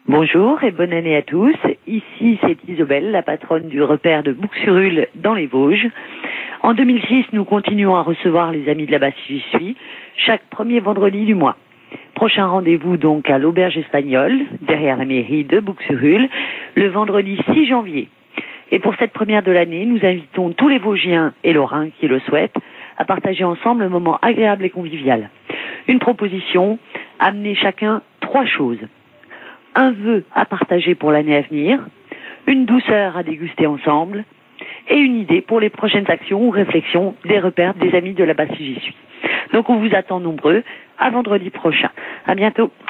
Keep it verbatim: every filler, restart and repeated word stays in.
Bonjour et bonne année à tous. Ici, c'est Isobel, la patronne du repère de Bouc-sur-Ule dans les Vosges. En deux mille six, nous continuons à recevoir les amis de la Basse J'y suis chaque premier vendredi du mois. Prochain rendez-vous donc à l'Auberge Espagnole, derrière la mairie de Bouc-sur-Ule, le vendredi six janvier. Et pour cette première de l'année, nous invitons tous les Vosgiens et Lorrains qui le souhaitent à partager ensemble un moment agréable et convivial. Une proposition, amener chacun trois choses. Un vœu à partager pour l'année à venir, une douceur à déguster ensemble et une idée pour les prochaines actions ou réflexions des repères des amis de la Basse J'y suis. Donc on vous attend nombreux à vendredi prochain. À bientôt.